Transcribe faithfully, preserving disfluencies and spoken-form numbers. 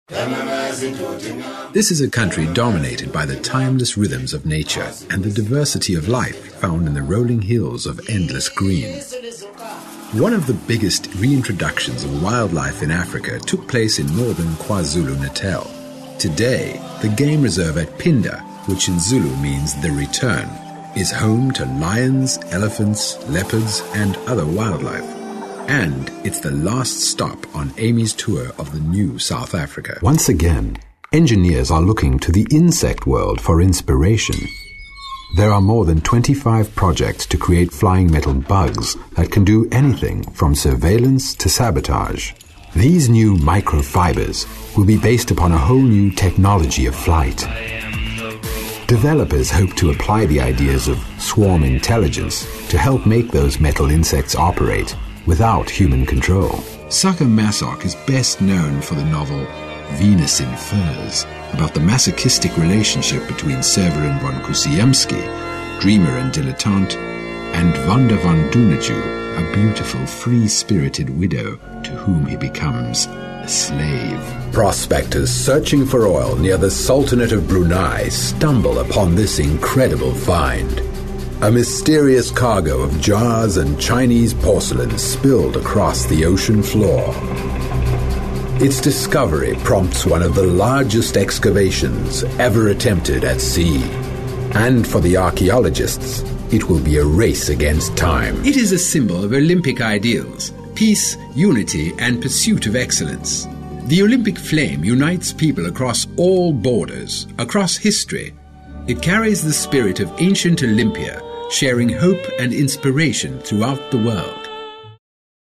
This is a country dominated by the timeless rhythms of nature and the diversity of life found in the rolling hills of endless green. One of the biggest reintroductions of wildlife in Africa took place in northern KwaZulu-Natal. Today, the game reserve at Pinda, which in Zulu means the return, is home to lions, elephants, leopards, and other wildlife. And it's the last stop on Amy's tour of the new South Africa. Once again, engineers are looking to the insect world for inspiration. There are more than twenty-five projects to create flying metal bugs that can do anything from surveillance to sabotage. These new microfibers will be based upon a whole new technology of flight. Developers hope to apply the ideas of swarm intelligence to help make those metal insects operate without human control. Saka Masok is best known for the novel Venus in Furs, about the masochistic relationship between Severin von Kusiemski, dreamer and dilettante, and Wanda von Dunaju, a beautiful, free-spirited widow to whom he becomes a slave. Prospectors searching for oil near the Sultanate of Brunei stumble upon this incredible find. A mysterious cargo of jars and Chinese porcelain spilled across the ocean floor. Its discovery prompts one of the largest excavations ever attempted at sea. And for the archaeologists, it will be a race against time. It is a symbol of Olympic ideals, peace, unity, and pursuit of excellence. The Olympic flame unites people across all borders, across history. It carries the spirit of ancient Olympia, sharing hope and inspiration throughout the world.